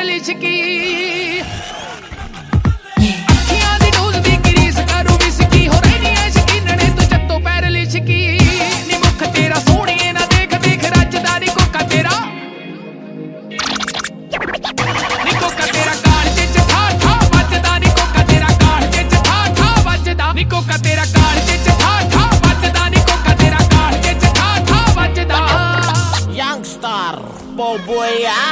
ਲਿਸ਼ਕੀ ਅੱਖੀਆਂ ਦੀ ਡੋਲਦੀ ਗਰੀਸ ਕਰੂ ਵਿਸਕੀ ਹੋ ਰਹੀ ਨੀ ਐ ਸ਼ਕੀਨਣੇ ਤੂੰ ਜੱਤੋਂ ਪੈਰ ਲਿਸ਼ਕੀ ਨੀ ਮੁੱਖ ਤੇਰਾ ਸੋਹਣੀਏ ਨਾ ਦੇਖ ਦੇਖ ਰੱਜਦਾ ਨੀ ਕੋਕਾ ਤੇਰਾ ਨੀ ਕੋਕਾ ਤੇਰਾ ਕਾਲਜੇ ਚ ਠਾ ਠਾ ਵੱਜਦਾ ਨੀ ਕੋਕਾ ਤੇਰਾ ਕਾਲਜੇ ਚ ਠਾ ਠਾ ਵੱਜਦਾ ਨੀ ਕੋਕਾ ਤੇਰਾ ਕਾਲਜੇ ਚ ਠਾ ਠਾ ਵੱਜਦਾ ਨੀ ਕੋਕਾ ਤੇਰਾ ਕਾਲਜੇ ਚ ਠਾ ਠਾ ਵੱਜਦਾ Youngstar, Boboya.